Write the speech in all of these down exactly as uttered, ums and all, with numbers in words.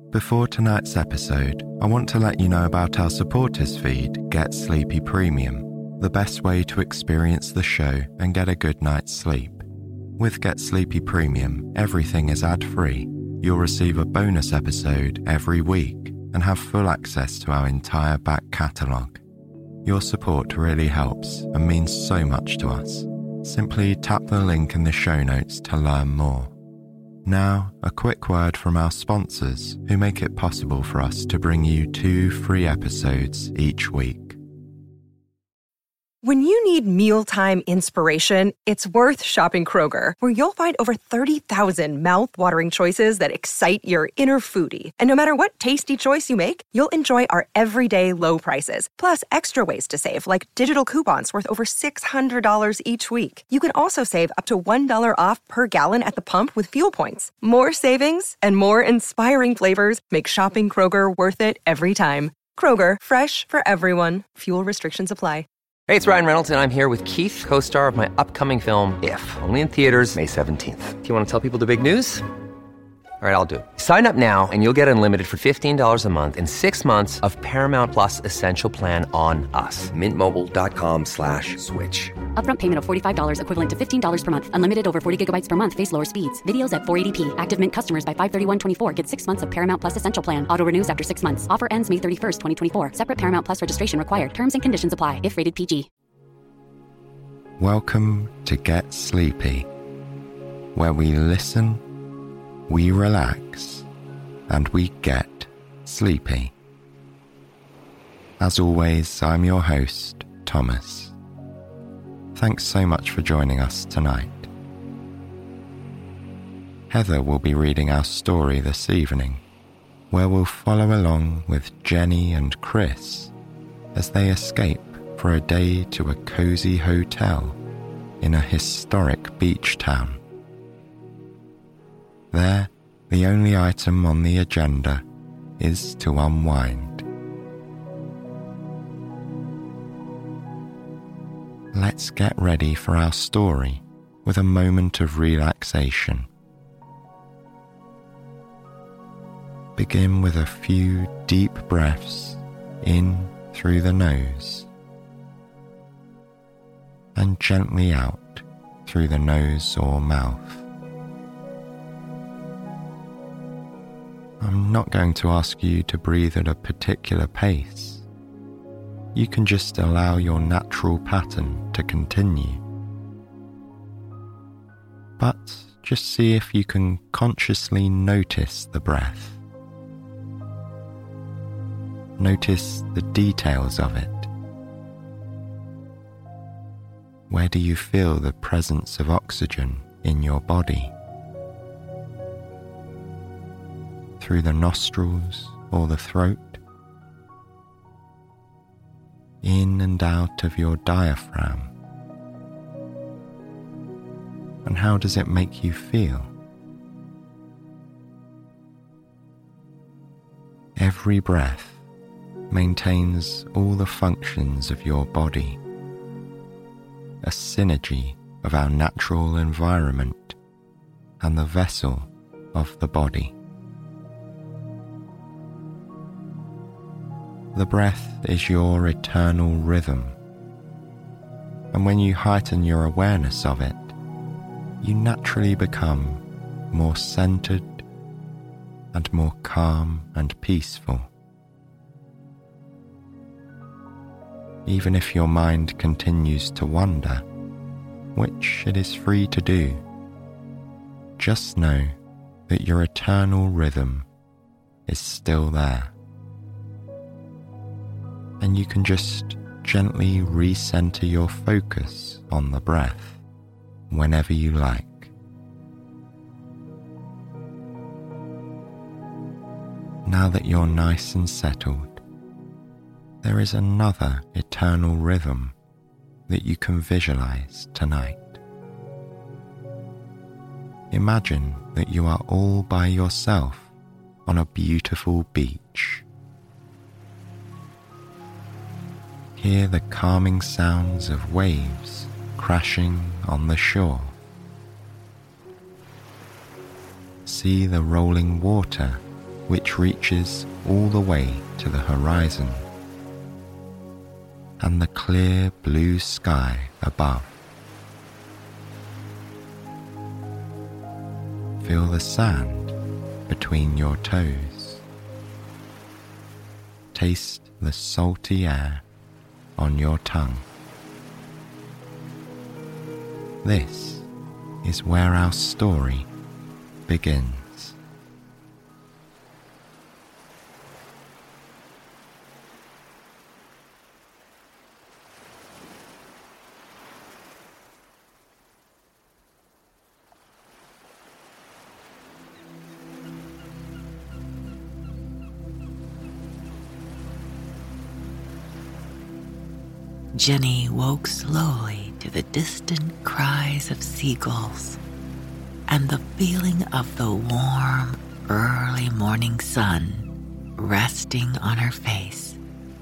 Before tonight's episode, I want to let you know about our supporters feed, Get Sleepy Premium, the best way to experience the show and get a good night's sleep. With Get Sleepy Premium, everything is ad-free. You'll receive a bonus episode every week and have full access to our entire back catalogue. Your support really helps and means so much to us. Simply tap the link in the show notes to learn more. Now, a quick word from our sponsors who make it possible for us to bring you two free episodes each week. When you need mealtime inspiration, it's worth shopping Kroger, where you'll find over thirty thousand mouth-watering choices that excite your inner foodie. And no matter what tasty choice you make, you'll enjoy our everyday low prices, plus extra ways to save, like digital coupons worth over six hundred dollars each week. You can also save up to one dollar off per gallon at the pump with fuel points. More savings and more inspiring flavors make shopping Kroger worth it every time. Kroger, fresh for everyone. Fuel restrictions apply. Hey, it's Ryan Reynolds, and I'm here with Keith, co-star of my upcoming film, If, only in theaters May seventeenth. Do you want to tell people the big news? All right, I'll do it. Sign up now and you'll get unlimited for fifteen dollars a month and six months of Paramount Plus Essential Plan on us. Mint Mobile dot com slash switch. Upfront payment of forty-five dollars equivalent to fifteen dollars per month. Unlimited over forty gigabytes per month. Face lower speeds. Videos at four eighty p. Active Mint customers by five thirty-one twenty-four get six months of Paramount Plus Essential Plan. Auto renews after six months. Offer ends May thirty-first, twenty twenty-four. Separate Paramount Plus registration required. Terms and conditions apply if rated P G. Welcome to Get Sleepy, where we listen, we relax, and we get sleepy. As always, I'm your host, Thomas. Thanks so much for joining us tonight. Heather will be reading our story this evening, where we'll follow along with Jenny and Chris as they escape for a day to a cozy hotel in a historic beach town. There, the only item on the agenda is to unwind. Let's get ready for our story with a moment of relaxation. Begin with a few deep breaths in through the nose and gently out through the nose or mouth. I'm not going to ask you to breathe at a particular pace. You can just allow your natural pattern to continue. But just see if you can consciously notice the breath. Notice the details of it. Where do you feel the presence of oxygen in your body? Through the nostrils or the throat? In and out of your diaphragm? And how does it make you feel? Every breath maintains all the functions of your body, a synergy of our natural environment and the vessel of the body. The breath is your eternal rhythm, and when you heighten your awareness of it, you naturally become more centered and more calm and peaceful. Even if your mind continues to wander, which it is free to do, just know that your eternal rhythm is still there. And you can just gently recenter your focus on the breath whenever you like. Now that you're nice and settled, there is another eternal rhythm that you can visualize tonight. Imagine that you are all by yourself on a beautiful beach. Hear the calming sounds of waves crashing on the shore. See the rolling water which reaches all the way to the horizon, and the clear blue sky above. Feel the sand between your toes. Taste the salty air on your tongue. This is where our story begins. Jenny woke slowly to the distant cries of seagulls and the feeling of the warm, early morning sun resting on her face.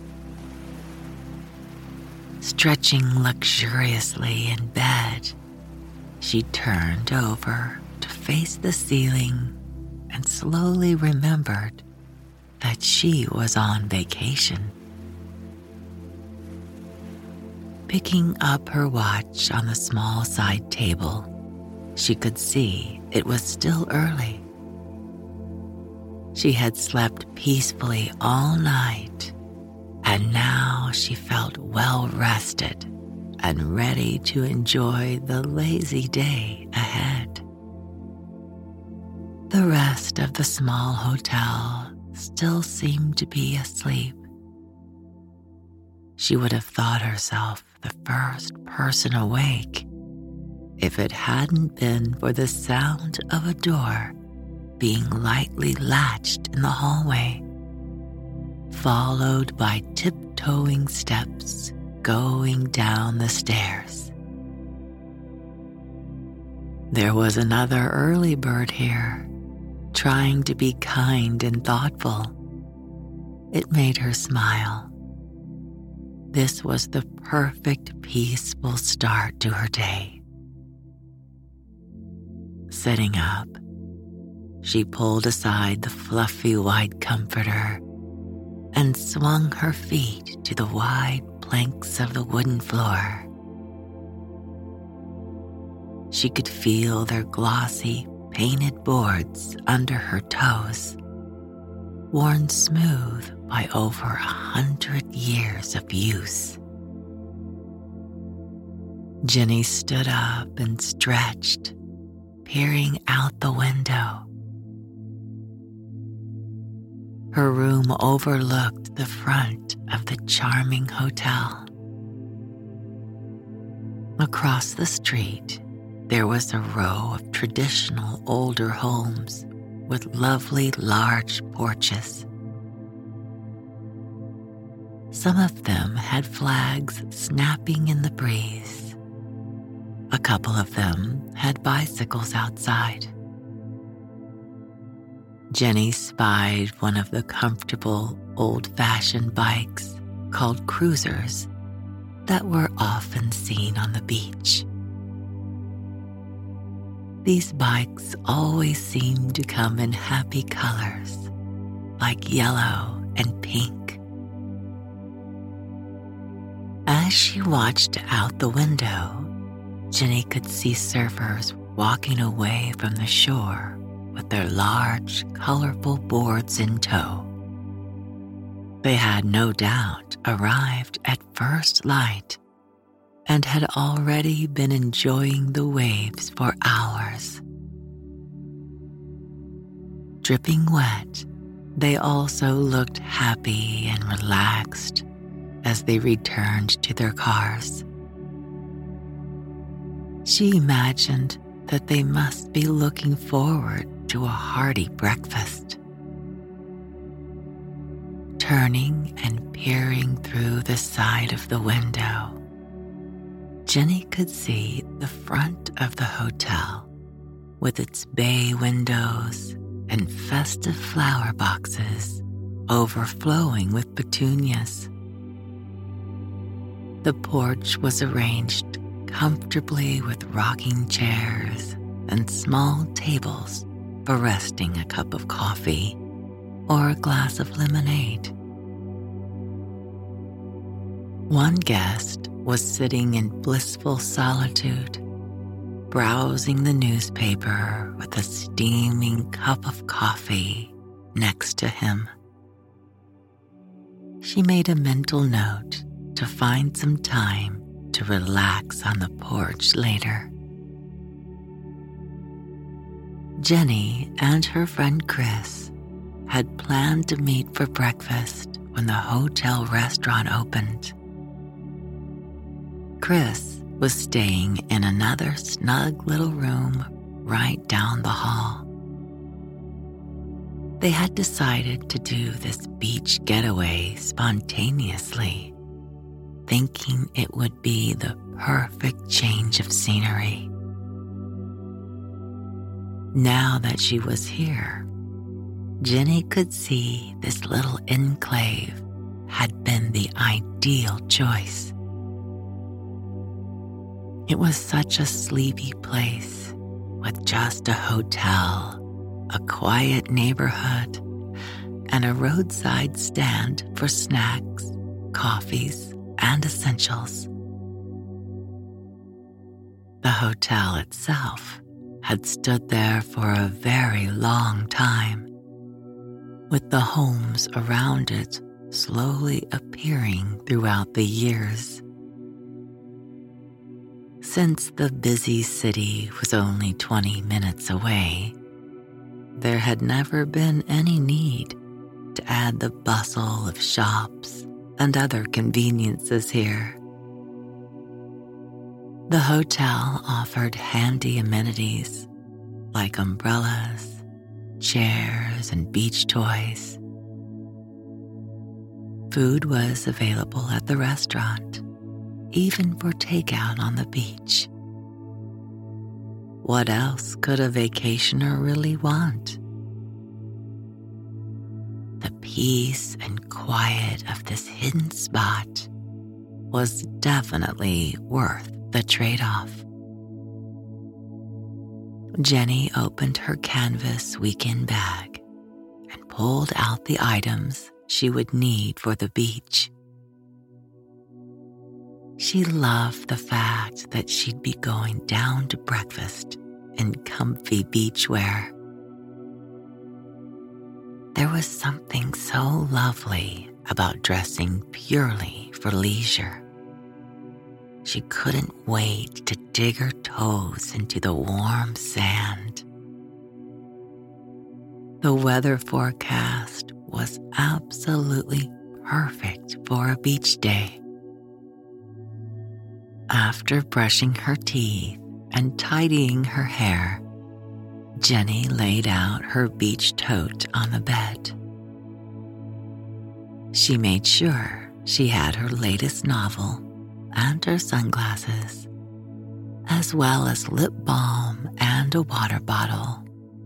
Stretching luxuriously in bed, she turned over to face the ceiling and slowly remembered that she was on vacation. Picking up her watch on the small side table, she could see it was still early. She had slept peacefully all night, and now she felt well rested and ready to enjoy the lazy day ahead. The rest of the small hotel still seemed to be asleep. She would have thought herself the first person awake if it hadn't been for the sound of a door being lightly latched in the hallway, followed by tiptoeing steps going down the stairs. There was another early bird here, trying to be kind and thoughtful. It made her smile. This was the perfect, peaceful start to her day. Sitting up, she pulled aside the fluffy white comforter and swung her feet to the wide planks of the wooden floor. She could feel their glossy, painted boards under her toes, worn smooth by over a hundred years of use. Jenny stood up and stretched, peering out the window. Her room overlooked the front of the charming hotel. Across the street, there was a row of traditional older homes with lovely large porches. Some of them had flags snapping in the breeze. A couple of them had bicycles outside. Jenny spied one of the comfortable, old-fashioned bikes called cruisers that were often seen on the beach. These bikes always seemed to come in happy colors, like yellow and pink. As she watched out the window, Jenny could see surfers walking away from the shore with their large, colorful boards in tow. They had no doubt arrived at first light and had already been enjoying the waves for hours. Dripping wet, they also looked happy and relaxed as they returned to their cars. She imagined that they must be looking forward to a hearty breakfast. Turning and peering through the side of the window, Jenny could see the front of the hotel with its bay windows and festive flower boxes overflowing with petunias. The porch was arranged comfortably with rocking chairs and small tables for resting a cup of coffee or a glass of lemonade. One guest was sitting in blissful solitude, browsing the newspaper with a steaming cup of coffee next to him. She made a mental note to find some time to relax on the porch later. Jenny and her friend Chris had planned to meet for breakfast when the hotel restaurant opened. Chris was staying in another snug little room right down the hall. They had decided to do this beach getaway spontaneously, thinking it would be the perfect change of scenery. Now that she was here, Jenny could see this little enclave had been the ideal choice. It was such a sleepy place with just a hotel, a quiet neighborhood, and a roadside stand for snacks, coffees, and essentials. The hotel itself had stood there for a very long time, with the homes around it slowly appearing throughout the years. Since the busy city was only twenty minutes away, there had never been any need to add the bustle of shops and other conveniences here. The hotel offered handy amenities like umbrellas, chairs, and beach toys. Food was available at the restaurant, even for takeout on the beach. What else could a vacationer really want? The peace and quiet of this hidden spot was definitely worth the trade-off. Jenny opened her canvas weekend bag and pulled out the items she would need for the beach. She loved the fact that she'd be going down to breakfast in comfy beachwear. There was something so lovely about dressing purely for leisure. She couldn't wait to dig her toes into the warm sand. The weather forecast was absolutely perfect for a beach day. After brushing her teeth and tidying her hair, Jenny laid out her beach tote on the bed. She made sure she had her latest novel and her sunglasses, as well as lip balm and a water bottle.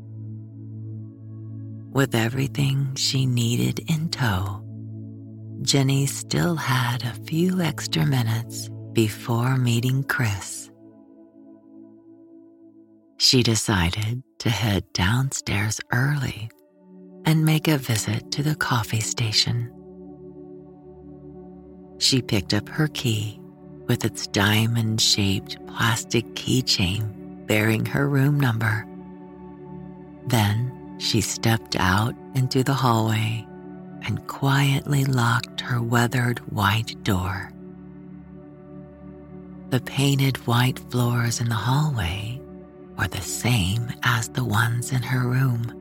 With everything she needed in tow, Jenny still had a few extra minutes before meeting Chris. She decided to head downstairs early and make a visit to the coffee station. She picked up her key with its diamond-shaped plastic keychain bearing her room number. Then she stepped out into the hallway and quietly locked her weathered white door. The painted white floors in the hallway were the same as the ones in her room.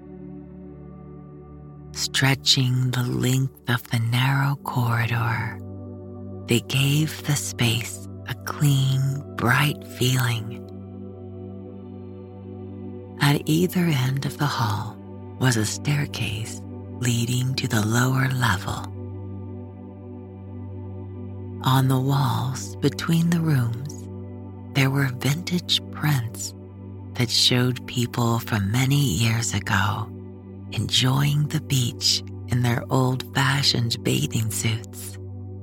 Stretching the length of the narrow corridor, they gave the space a clean, bright feeling. At either end of the hall was a staircase leading to the lower level. On the walls between the rooms, there were vintage prints that showed people from many years ago enjoying the beach in their old-fashioned bathing suits.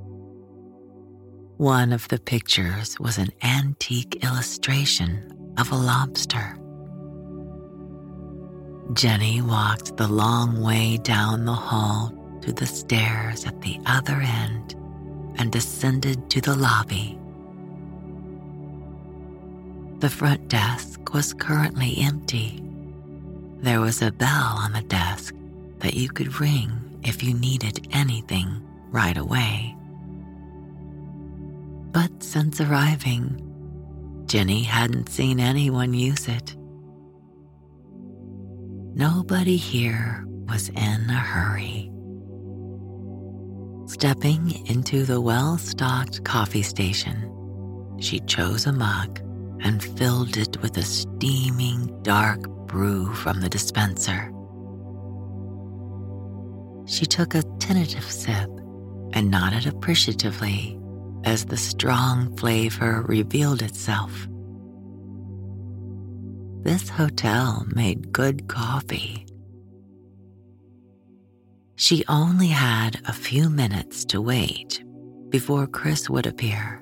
One of the pictures was an antique illustration of a lobster. Jenny walked the long way down the hall to the stairs at the other end and descended to the lobby. The front desk was currently empty. There was a bell on the desk that you could ring if you needed anything right away. But since arriving, Jenny hadn't seen anyone use it. Nobody here was in a hurry. Stepping into the well-stocked coffee station, she chose a mug and filled it with a steaming dark brew from the dispenser. She took a tentative sip and nodded appreciatively as the strong flavor revealed itself. This hotel made good coffee. She only had a few minutes to wait before Chris would appear.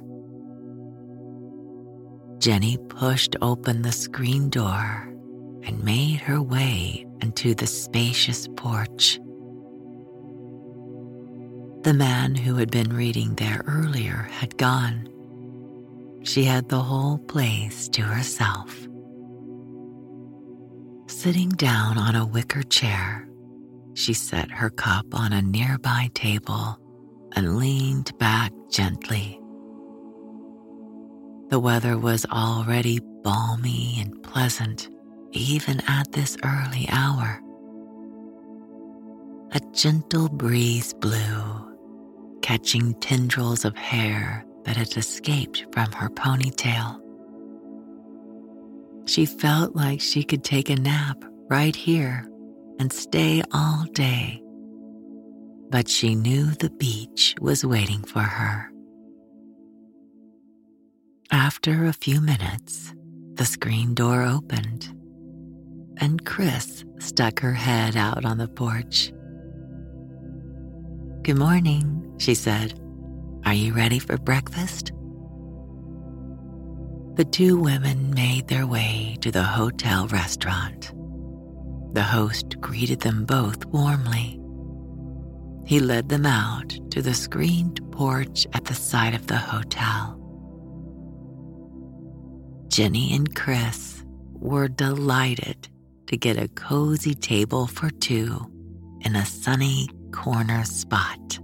Jenny pushed open the screen door and made her way into the spacious porch. The man who had been reading there earlier had gone. She had the whole place to herself. Sitting down on a wicker chair, she set her cup on a nearby table and leaned back gently. The weather was already balmy and pleasant, even at this early hour. A gentle breeze blew, catching tendrils of hair that had escaped from her ponytail. She felt like she could take a nap right here and stay all day, but she knew the beach was waiting for her. After a few minutes, the screen door opened, and Chris stuck her head out on the porch. "Good morning," she said. "Are you ready for breakfast?" The two women made their way to the hotel restaurant. The host greeted them both warmly. He led them out to the screened porch at the side of the hotel. Jenny and Chris were delighted to get a cozy table for two in a sunny corner spot.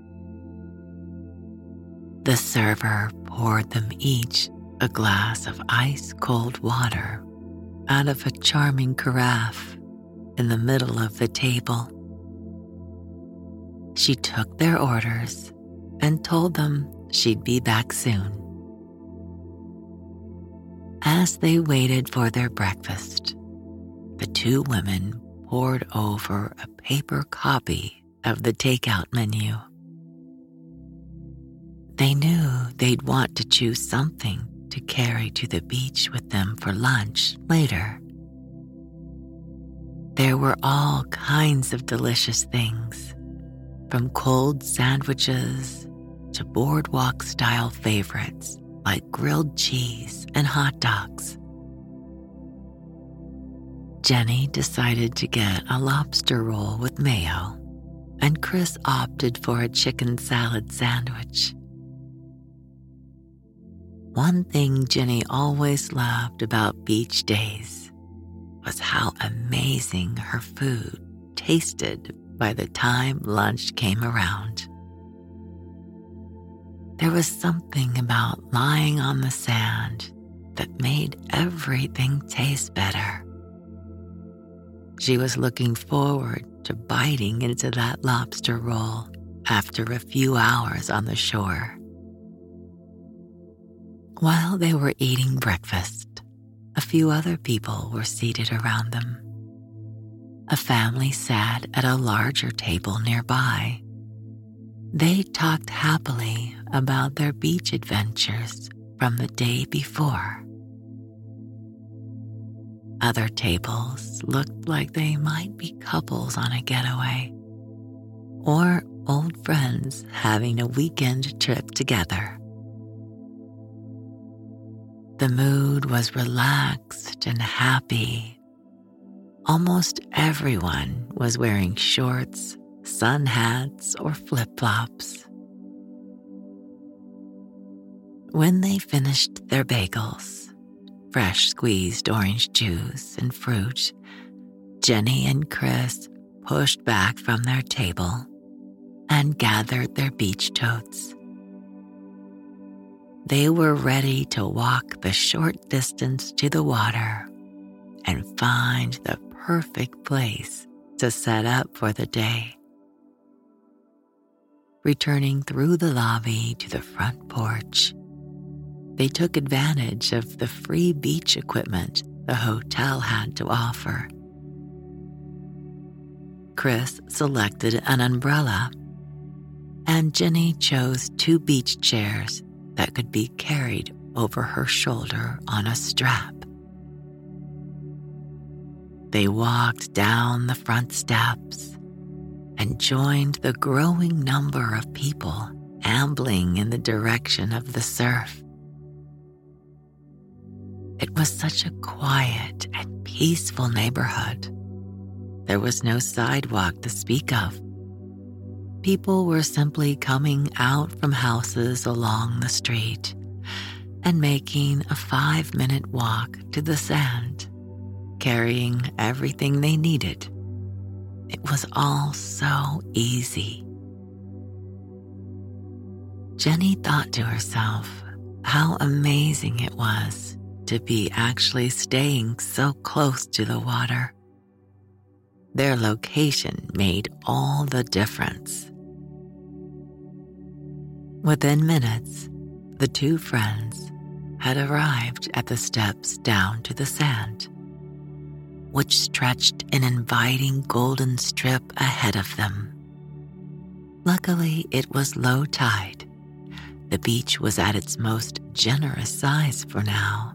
The server poured them each a glass of ice-cold water out of a charming carafe in the middle of the table. She took their orders and told them she'd be back soon. As they waited for their breakfast, the two women pored over a paper copy of the takeout menu. They knew they'd want to choose something to carry to the beach with them for lunch later. There were all kinds of delicious things, from cold sandwiches to boardwalk-style favorites like grilled cheese and hot dogs. Jenny decided to get a lobster roll with mayo, and Chris opted for a chicken salad sandwich. One thing Jenny always loved about beach days was how amazing her food tasted by the time lunch came around. There was something about lying on the sand that made everything taste better. She was looking forward to biting into that lobster roll after a few hours on the shore. While they were eating breakfast, a few other people were seated around them. A family sat at a larger table nearby. They talked happily about their beach adventures from the day before. Other tables looked like they might be couples on a getaway, or old friends having a weekend trip together. The mood was relaxed and happy, Almost everyone was wearing shorts, sun hats, or flip-flops. When they finished their bagels, fresh squeezed orange juice, and fruit, Jenny and Chris pushed back from their table and gathered their beach totes. They were ready to walk the short distance to the water and find the perfect place to set up for the day. Returning through the lobby to the front porch, they took advantage of the free beach equipment the hotel had to offer. Chris selected an umbrella, and Jenny chose two beach chairs that could be carried over her shoulder on a strap. They walked down the front steps and joined the growing number of people ambling in the direction of the surf. It was such a quiet and peaceful neighborhood. There was no sidewalk to speak of. People were simply coming out from houses along the street and making a five-minute walk to the sand, carrying everything they needed. It was all so easy. Jenny thought to herself how amazing it was to be actually staying so close to the water. Their location made all the difference. Within minutes, the two friends had arrived at the steps down to the sand, which stretched an inviting golden strip ahead of them. Luckily, it was low tide. The beach was at its most generous size for now.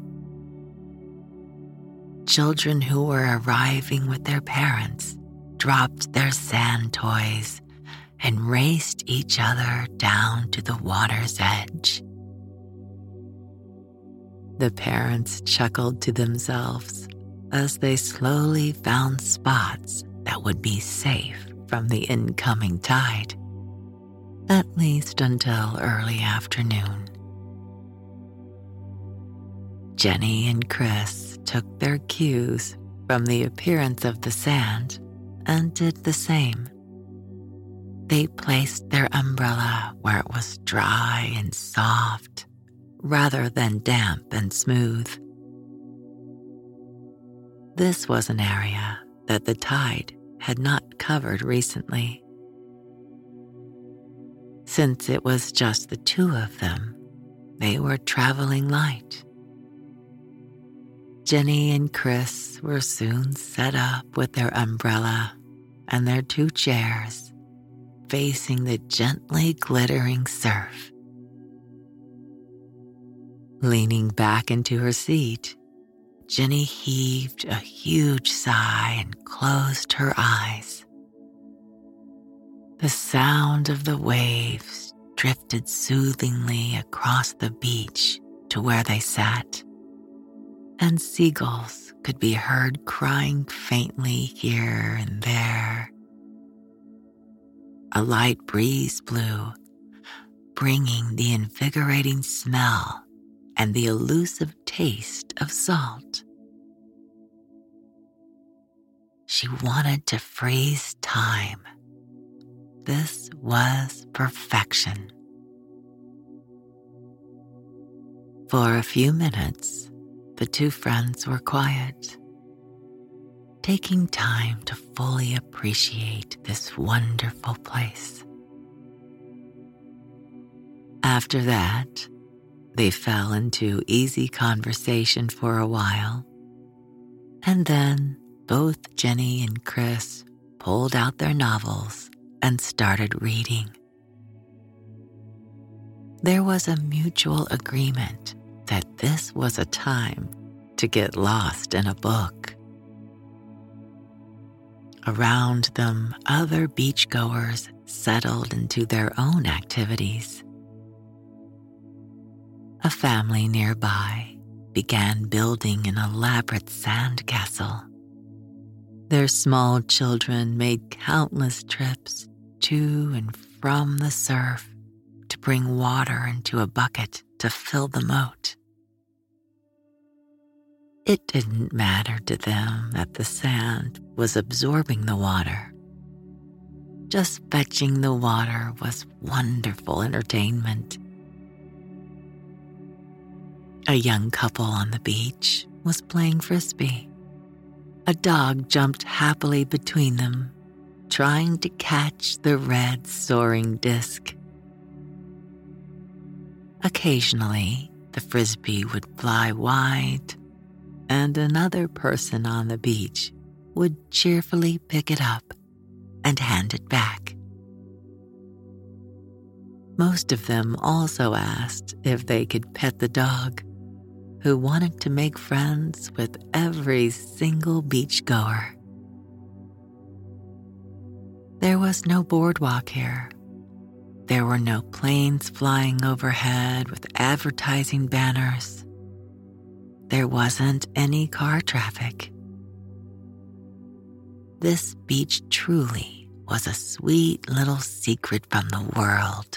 Children who were arriving with their parents dropped their sand toys and raced each other down to the water's edge. The parents chuckled to themselves as they slowly found spots that would be safe from the incoming tide, at least until early afternoon. Jenny and Chris took their cues from the appearance of the sand and did the same. They placed their umbrella where it was dry and soft, rather than damp and smooth. This was an area that the tide had not covered recently. Since it was just the two of them, they were traveling light. Jenny and Chris were soon set up with their umbrella and their two chairs, facing the gently glittering surf. Leaning back into her seat, Jenny heaved a huge sigh and closed her eyes. The sound of the waves drifted soothingly across the beach to where they sat, and seagulls could be heard crying faintly here and there. A light breeze blew, bringing the invigorating smell and the elusive taste of salt. She wanted to freeze time. This was perfection. For a few minutes, the two friends were quiet, taking time to fully appreciate this wonderful place. After that, they fell into easy conversation for a while, and then both Jenny and Chris pulled out their novels and started reading. There was a mutual agreement that this was a time to get lost in a book. Around them, other beachgoers settled into their own activities. A family nearby began building an elaborate sand castle. Their small children made countless trips to and from the surf to bring water into a bucket to fill the moat. It didn't matter to them that the sand was absorbing the water. Just fetching the water was wonderful entertainment. A young couple on the beach was playing frisbee. A dog jumped happily between them, trying to catch the red soaring disc. Occasionally, the frisbee would fly wide, and another person on the beach would cheerfully pick it up and hand it back. Most of them also asked if they could pet the dog, who wanted to make friends with every single beachgoer. There was no boardwalk here. There were no planes flying overhead with advertising banners. There wasn't any car traffic. This beach truly was a sweet little secret from the world.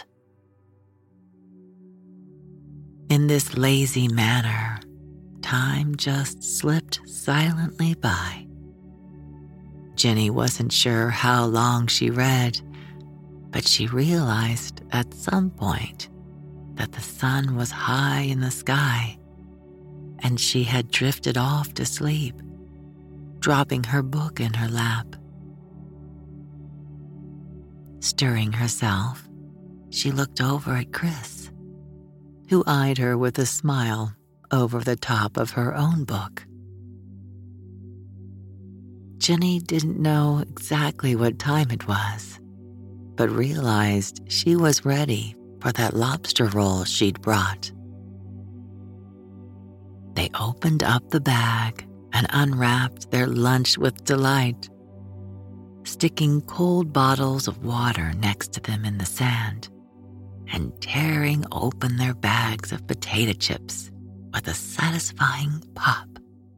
In this lazy manner, time just slipped silently by. Jenny wasn't sure how long she read, but she realized at some point that the sun was high in the sky, and she had drifted off to sleep, dropping her book in her lap. Stirring herself, she looked over at Chris, who eyed her with a smile over the top of her own book. Jenny didn't know exactly what time it was, but realized she was ready for that lobster roll she'd brought. They opened up the bag and unwrapped their lunch with delight, sticking cold bottles of water next to them in the sand and tearing open their bags of potato chips with a satisfying pop.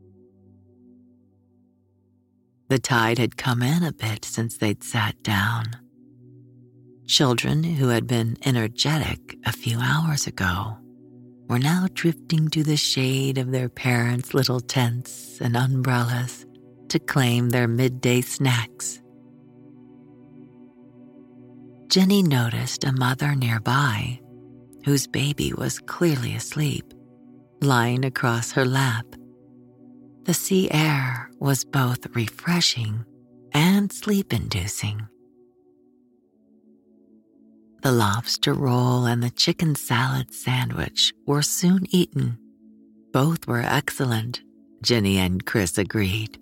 The tide had come in a bit since they'd sat down. Children who had been energetic a few hours ago were now drifting to the shade of their parents' little tents and umbrellas to claim their midday snacks. Jenny noticed a mother nearby, whose baby was clearly asleep, lying across her lap. The sea air was both refreshing and sleep-inducing. The lobster roll and the chicken salad sandwich were soon eaten. Both were excellent, Jenny and Chris agreed.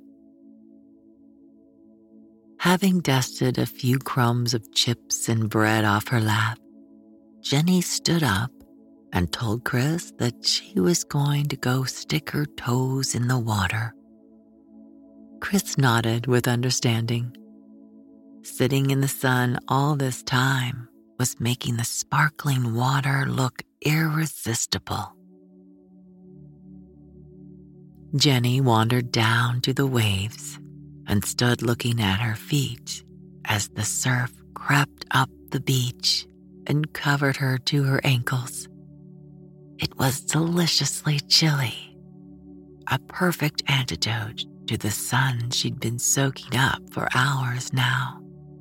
Having dusted a few crumbs of chips and bread off her lap, Jenny stood up and told Chris that she was going to go stick her toes in the water. Chris nodded with understanding. Sitting in the sun all this time was making the sparkling water look irresistible. Jenny wandered down to the waves and stood looking at her feet as the surf crept up the beach and covered her to her ankles. It was deliciously chilly, a perfect antidote to the sun she'd been soaking up for hours now.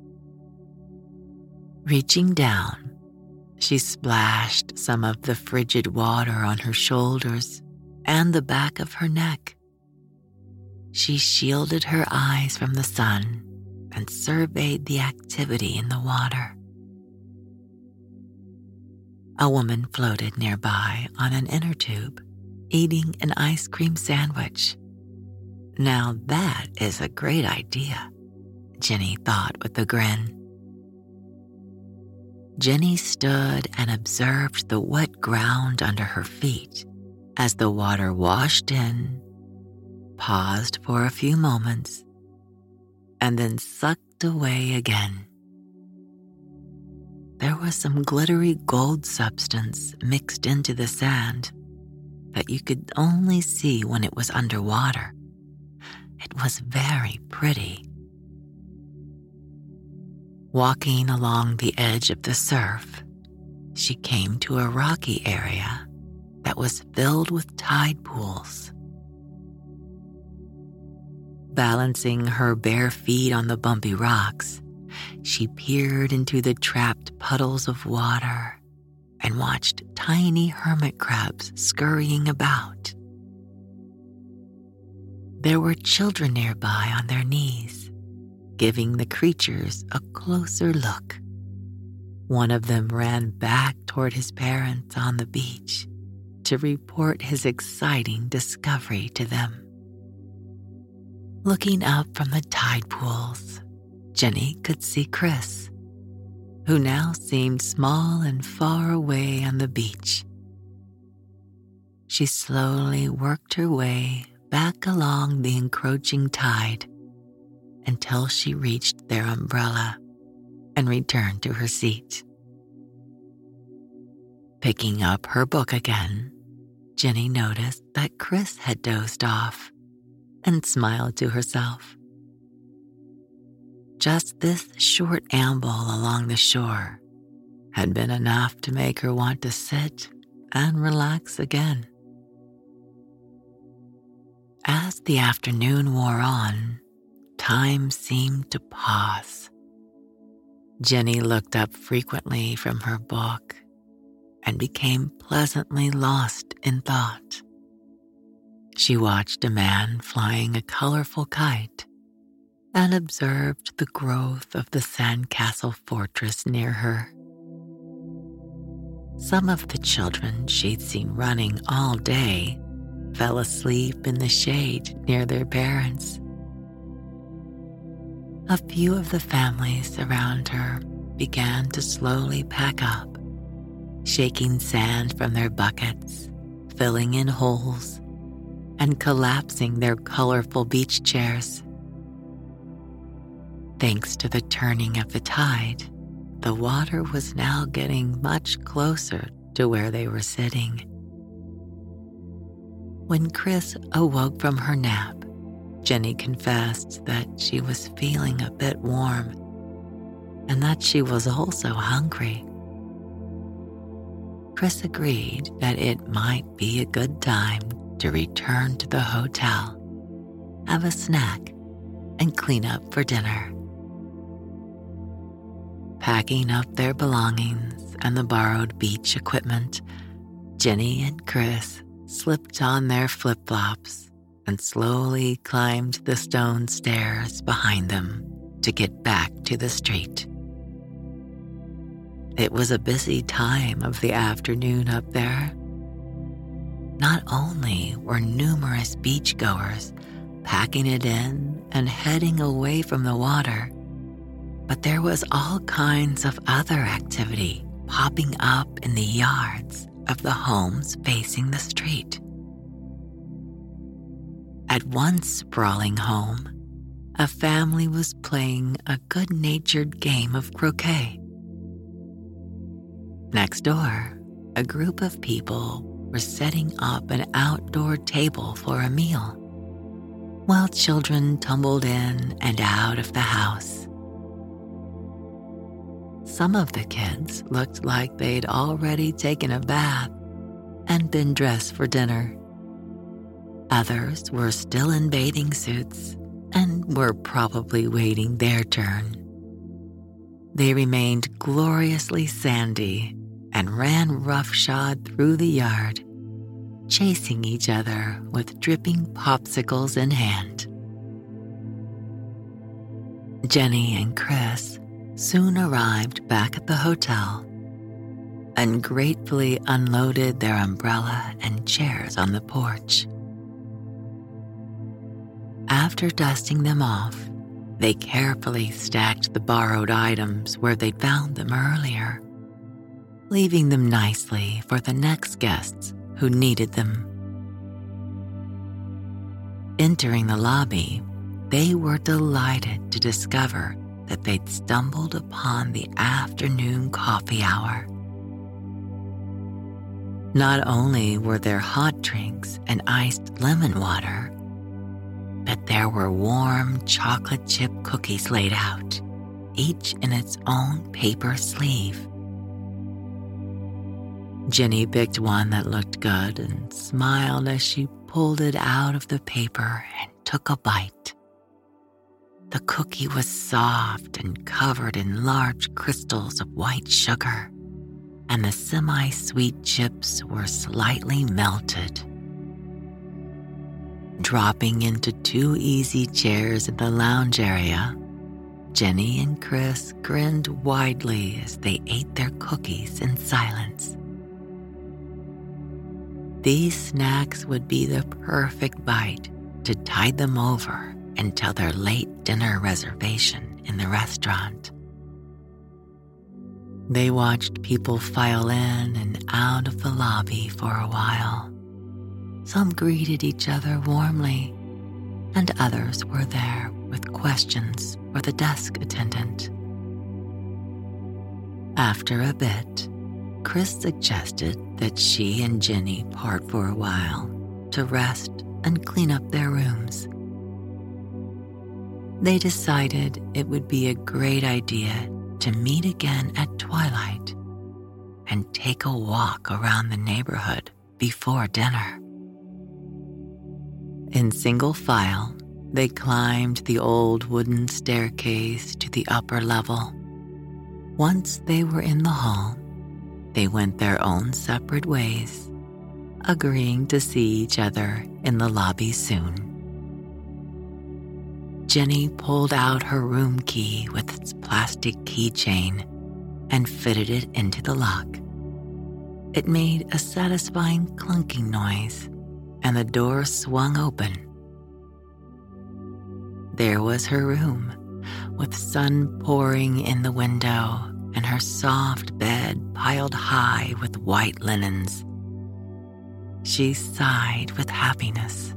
Reaching down, she splashed some of the frigid water on her shoulders and the back of her neck. She shielded her eyes from the sun and surveyed the activity in the water. A woman floated nearby on an inner tube, eating an ice cream sandwich. Now that is a great idea, Jenny thought with a grin. Jenny stood and observed the wet ground under her feet as the water washed in, paused for a few moments, and then sucked away again. There was some glittery gold substance mixed into the sand that you could only see when it was underwater. It was very pretty. Walking along the edge of the surf, she came to a rocky area that was filled with tide pools. Balancing her bare feet on the bumpy rocks, she peered into the trapped puddles of water and watched tiny hermit crabs scurrying about. There were children nearby on their knees, giving the creatures a closer look. One of them ran back toward his parents on the beach to report his exciting discovery to them. Looking up from the tide pools, Jenny could see Chris, who now seemed small and far away on the beach. She slowly worked her way back along the encroaching tide until she reached their umbrella and returned to her seat. Picking up her book again, Jenny noticed that Chris had dozed off and smiled to herself. Just this short amble along the shore had been enough to make her want to sit and relax again. As the afternoon wore on, time seemed to pause. Jenny looked up frequently from her book and became pleasantly lost in thought. She watched a man flying a colorful kite and observed the growth of the sandcastle fortress near her. Some of the children she'd seen running all day fell asleep in the shade near their parents. A few of the families around her began to slowly pack up, shaking sand from their buckets, filling in holes, and collapsing their colorful beach chairs. Thanks to the turning of the tide, the water was now getting much closer to where they were sitting. When Chris awoke from her nap, Jenny confessed that she was feeling a bit warm and that she was also hungry. Chris agreed that it might be a good time to return to the hotel, have a snack, and clean up for dinner. Packing up their belongings and the borrowed beach equipment, Jenny and Chris slipped on their flip-flops and slowly climbed the stone stairs behind them to get back to the street. It was a busy time of the afternoon up there. Not only were numerous beachgoers packing it in and heading away from the water, but there was all kinds of other activity popping up in the yards of the homes facing the street. At one sprawling home, a family was playing a good-natured game of croquet. Next door, a group of people were setting up an outdoor table for a meal, while children tumbled in and out of the house. Some of the kids looked like they'd already taken a bath and been dressed for dinner. Others were still in bathing suits and were probably waiting their turn. They remained gloriously sandy and ran roughshod through the yard, chasing each other with dripping popsicles in hand. Jenny and Chris soon arrived back at the hotel and gratefully unloaded their umbrella and chairs on the porch. After dusting them off, they carefully stacked the borrowed items where they'd found them earlier, leaving them nicely for the next guests who needed them. Entering the lobby, they were delighted to discover that they'd stumbled upon the afternoon coffee hour. Not only were there hot drinks and iced lemon water, that there were warm chocolate chip cookies laid out, each in its own paper sleeve. Ginny picked one that looked good and smiled as she pulled it out of the paper and took a bite. The cookie was soft and covered in large crystals of white sugar, and the semi-sweet chips were slightly melted. Dropping into two easy chairs in the lounge area, Jenny and Chris grinned widely as they ate their cookies in silence. These snacks would be the perfect bite to tide them over until their late dinner reservation in the restaurant. They watched people file in and out of the lobby for a while. Some greeted each other warmly, and others were there with questions for the desk attendant. After a bit, Chris suggested that she and Ginny part for a while to rest and clean up their rooms. They decided it would be a great idea to meet again at twilight and take a walk around the neighborhood before dinner. In single file, they climbed the old wooden staircase to the upper level. Once they were in the hall, they went their own separate ways, agreeing to see each other in the lobby soon. Jenny pulled out her room key with its plastic keychain and fitted it into the lock. It made a satisfying clunking noise, and the door swung open. There was her room, with sun pouring in the window and her soft bed piled high with white linens. She sighed with happiness.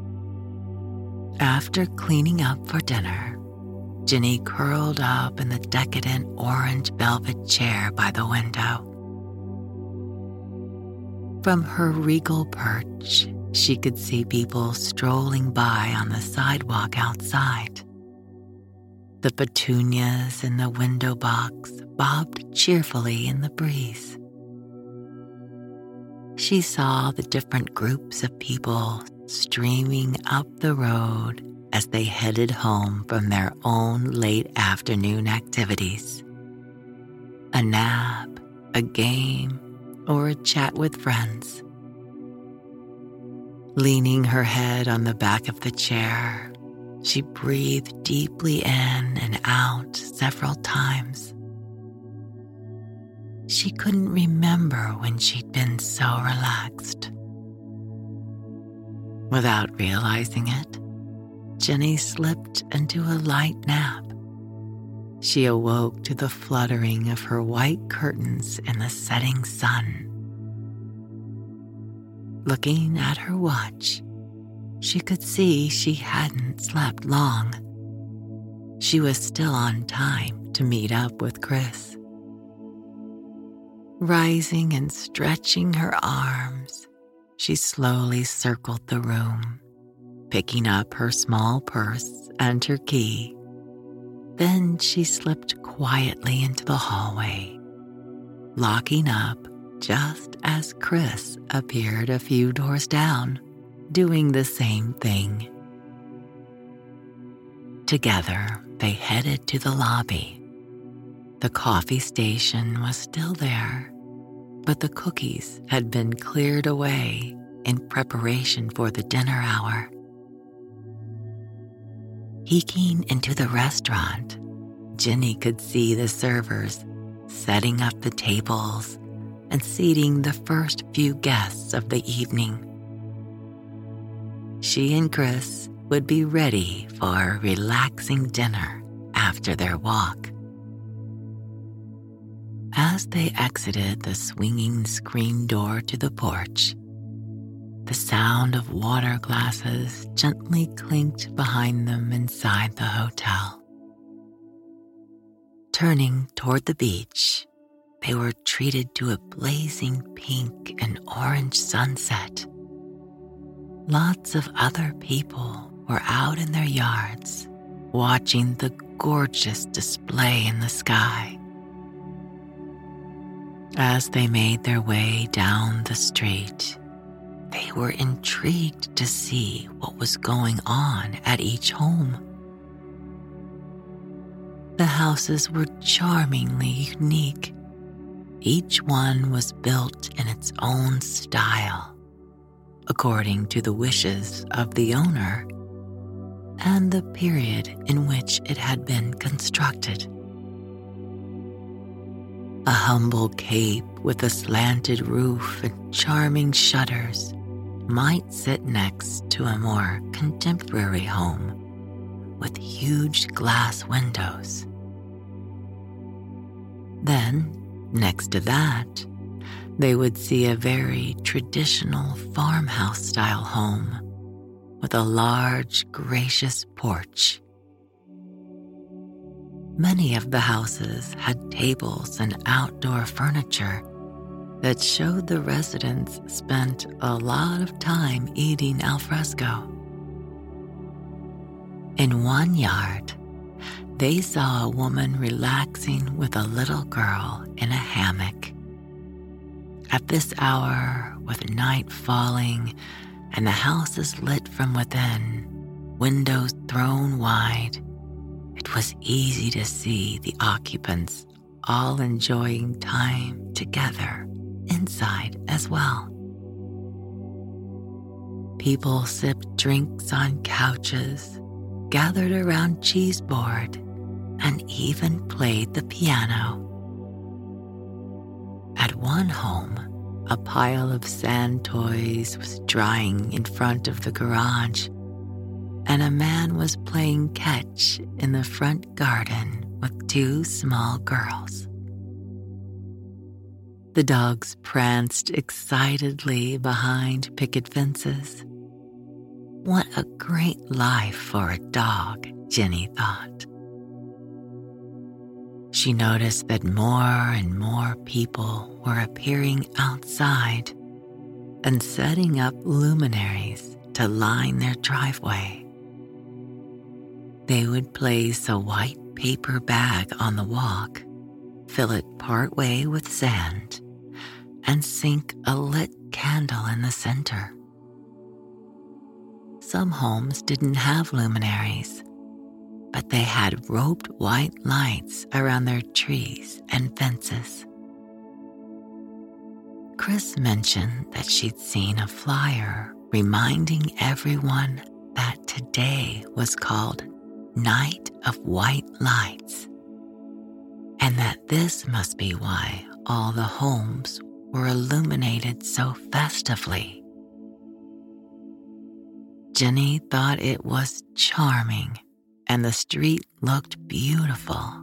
After cleaning up for dinner, Ginny curled up in the decadent orange velvet chair by the window. From her regal perch, she could see people strolling by on the sidewalk outside. The petunias in the window box bobbed cheerfully in the breeze. She saw the different groups of people streaming up the road as they headed home from their own late afternoon activities. A nap, a game, or a chat with friends. Leaning her head on the back of the chair, she breathed deeply in and out several times. She couldn't remember when she'd been so relaxed. Without realizing it, Jenny slipped into a light nap. She awoke to the fluttering of her white curtains in the setting sun. Looking at her watch, she could see she hadn't slept long. She was still on time to meet up with Chris. Rising and stretching her arms, she slowly circled the room, picking up her small purse and her key. Then she slipped quietly into the hallway, locking up just as Chris appeared a few doors down, doing the same thing. Together, they headed to the lobby. The coffee station was still there, but the cookies had been cleared away in preparation for the dinner hour. Peeking into the restaurant, Ginny could see the servers setting up the tables and seating the first few guests of the evening. She and Chris would be ready for a relaxing dinner after their walk. As they exited the swinging screen door to the porch, the sound of water glasses gently clinked behind them inside the hotel. Turning toward the beach, they were treated to a blazing pink and orange sunset. Lots of other people were out in their yards, watching the gorgeous display in the sky. As they made their way down the street, they were intrigued to see what was going on at each home. The houses were charmingly unique. Each one was built in its own style, according to the wishes of the owner and the period in which it had been constructed. A humble cape with a slanted roof and charming shutters might sit next to a more contemporary home with huge glass windows. Then, next to that, they would see a very traditional farmhouse-style home with a large, gracious porch. Many of the houses had tables and outdoor furniture that showed the residents spent a lot of time eating al fresco. In one yard, they saw a woman relaxing with a little girl in a hammock. At this hour, with night falling and the house is lit from within, windows thrown wide, it was easy to see the occupants all enjoying time together inside as well. People sipped drinks on couches, gathered around cheese board, and even played the piano. At one home, a pile of sand toys was drying in front of the garage, and a man was playing catch in the front garden with two small girls. The dogs pranced excitedly behind picket fences. What a great life for a dog, Jenny thought. She noticed that more and more people were appearing outside and setting up luminaries to line their driveway. They would place a white paper bag on the walk, fill it partway with sand, and sink a lit candle in the center. Some homes didn't have luminaries, but they had roped white lights around their trees and fences. Chris mentioned that she'd seen a flyer reminding everyone that today was called Night of White Lights, and that this must be why all the homes were illuminated so festively. Jenny thought it was charming, and the street looked beautiful.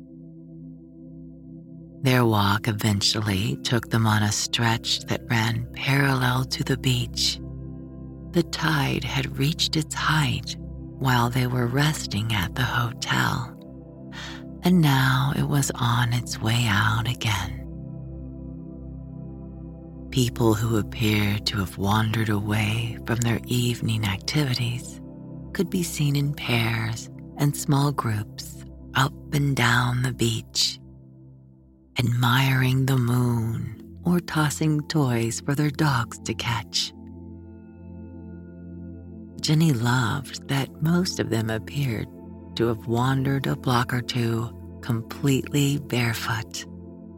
Their walk eventually took them on a stretch that ran parallel to the beach. The tide had reached its height while they were resting at the hotel, and now it was on its way out again. People who appeared to have wandered away from their evening activities could be seen in pairs and small groups up and down the beach, admiring the moon or tossing toys for their dogs to catch. Jenny loved that most of them appeared to have wandered a block or two completely barefoot.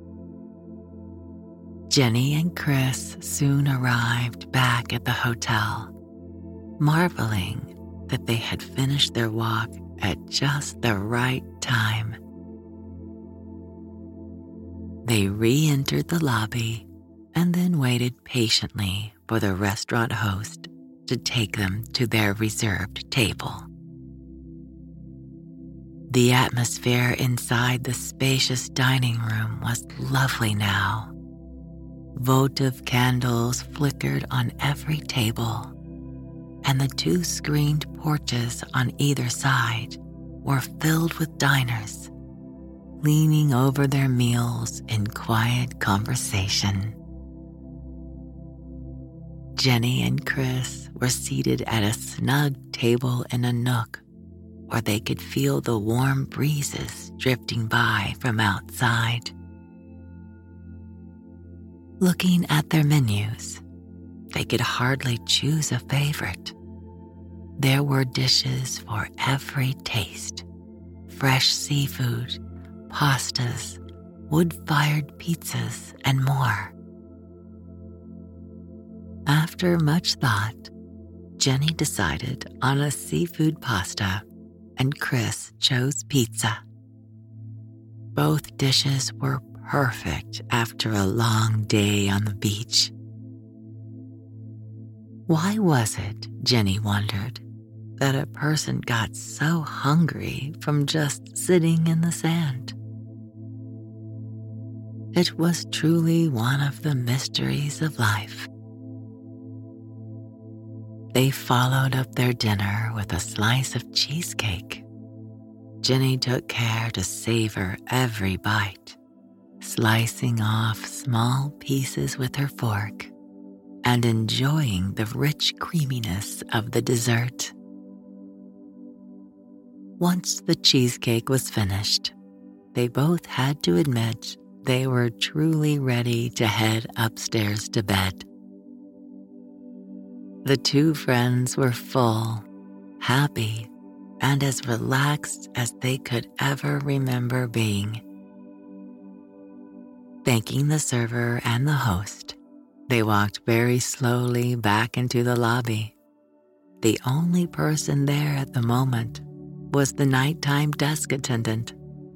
Jenny and Chris soon arrived back at the hotel, marveling that they had finished their walk at just the right time. They re-entered the lobby and then waited patiently for the restaurant host to take them to their reserved table. The atmosphere inside the spacious dining room was lovely now. Votive candles flickered on every table, and the two screened porches on either side were filled with diners, leaning over their meals in quiet conversation. Jenny and Chris were seated at a snug table in a nook where they could feel the warm breezes drifting by from outside. Looking at their menus, they could hardly choose a favorite. There were dishes for every taste: fresh seafood, pastas, wood-fired pizzas, and more. After much thought, Jenny decided on a seafood pasta, and Chris chose pizza. Both dishes were perfect after a long day on the beach. Why was it, Jenny wondered, that a person got so hungry from just sitting in the sand? It was truly one of the mysteries of life. They followed up their dinner with a slice of cheesecake. Jenny took care to savor every bite, slicing off small pieces with her fork and enjoying the rich creaminess of the dessert. Once the cheesecake was finished, they both had to admit they were truly ready to head upstairs to bed. The two friends were full, happy, and as relaxed as they could ever remember being. Thanking the server and the host, they walked very slowly back into the lobby. The only person there at the moment was the nighttime desk attendant.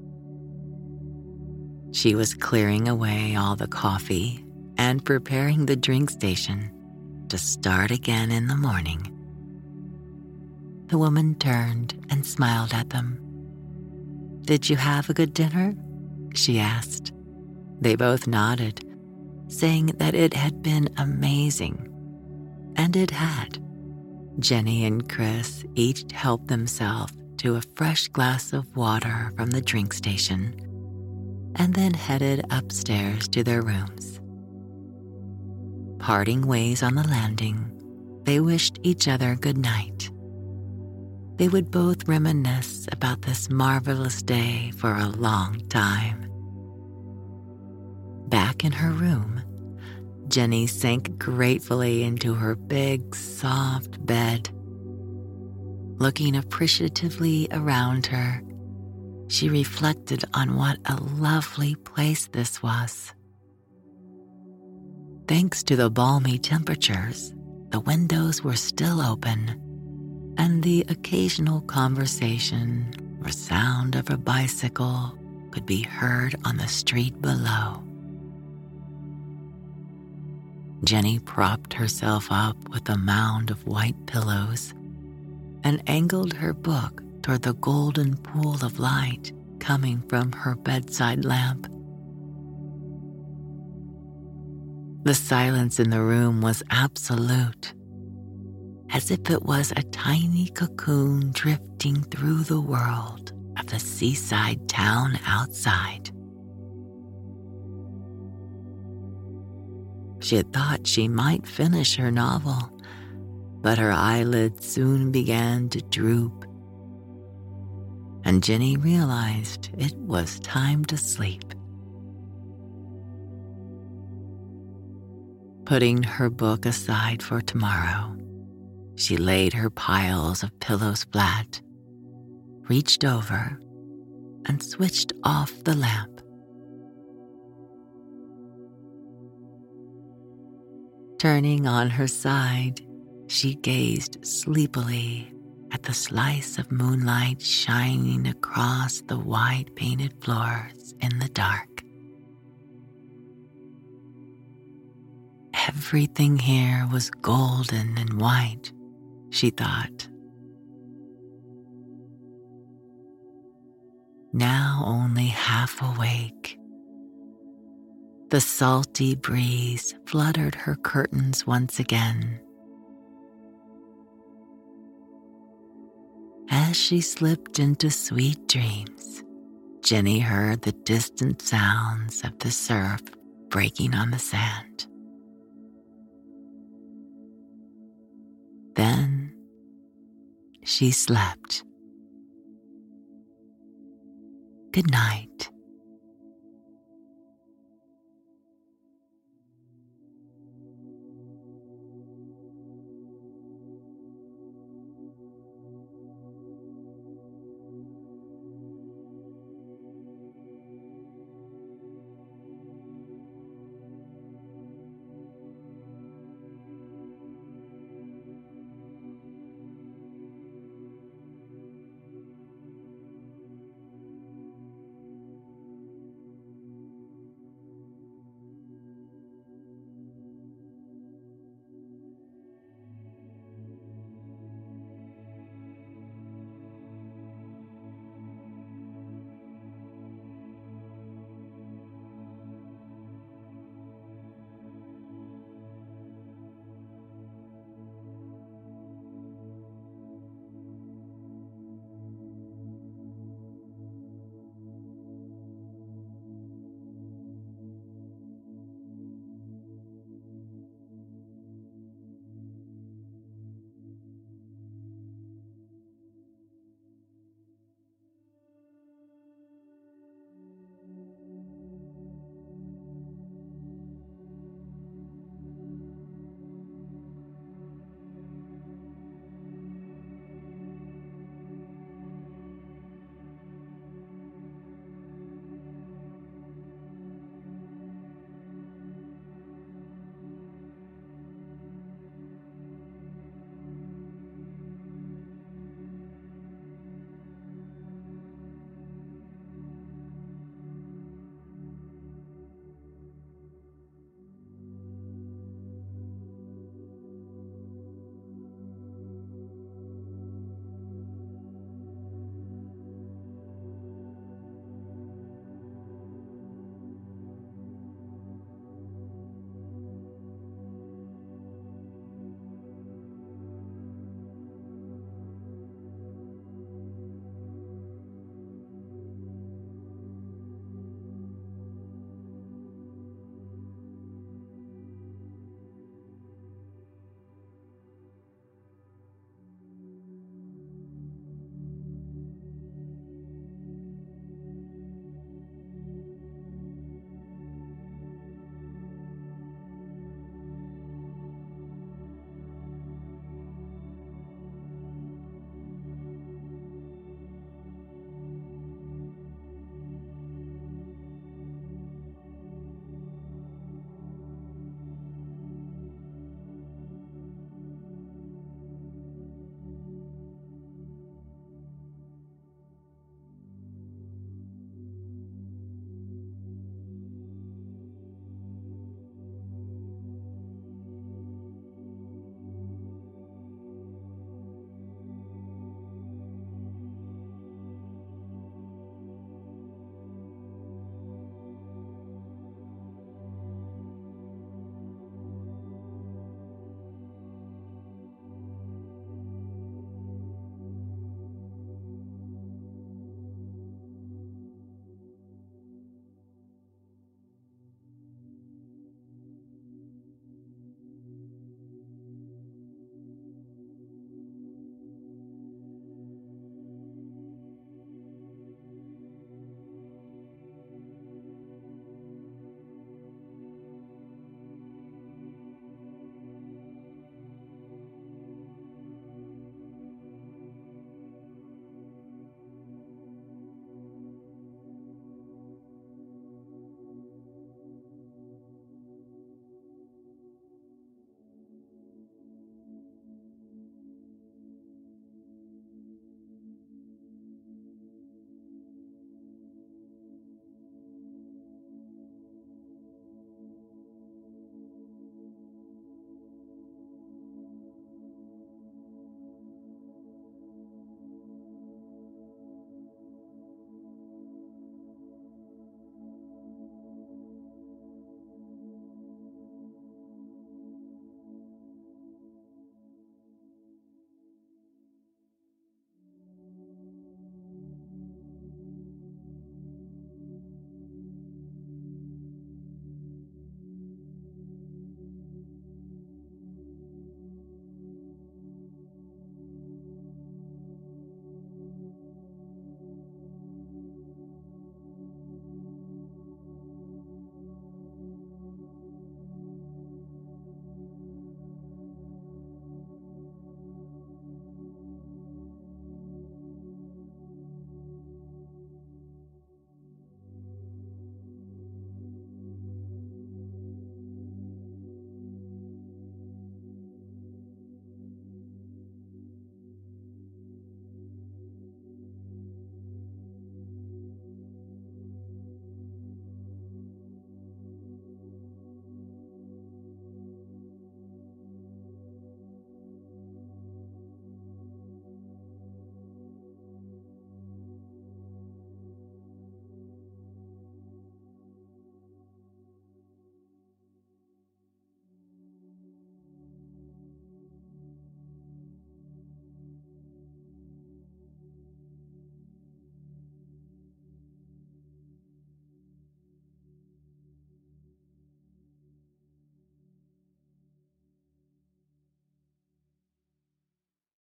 She was clearing away all the coffee and preparing the drink station to start again in the morning. The woman turned and smiled at them. "Did you have a good dinner?" she asked. They both nodded, saying that it had been amazing. And it had. Jenny and Chris each helped themselves to a fresh glass of water from the drink station and then headed upstairs to their rooms. Parting ways on the landing, they wished each other good night. They would both reminisce about this marvelous day for a long time. Back in her room, Jenny sank gratefully into her big, soft bed. Looking appreciatively around her, she reflected on what a lovely place this was. Thanks to the balmy temperatures, the windows were still open, and the occasional conversation or sound of a bicycle could be heard on the street below. Jenny propped herself up with a mound of white pillows and angled her book toward the golden pool of light coming from her bedside lamp. The silence in the room was absolute, as if it was a tiny cocoon drifting through the world of the seaside town outside. She had thought she might finish her novel, but her eyelids soon began to droop, and Jenny realized it was time to sleep. Putting her book aside for tomorrow, she laid her piles of pillows flat, reached over, and switched off the lamp. Turning on her side, she gazed sleepily at the slice of moonlight shining across the white painted floors in the dark. Everything here was golden and white, she thought. Now only half awake, the salty breeze fluttered her curtains once again. As she slipped into sweet dreams, Jenny heard the distant sounds of the surf breaking on the sand. she slept. Good night.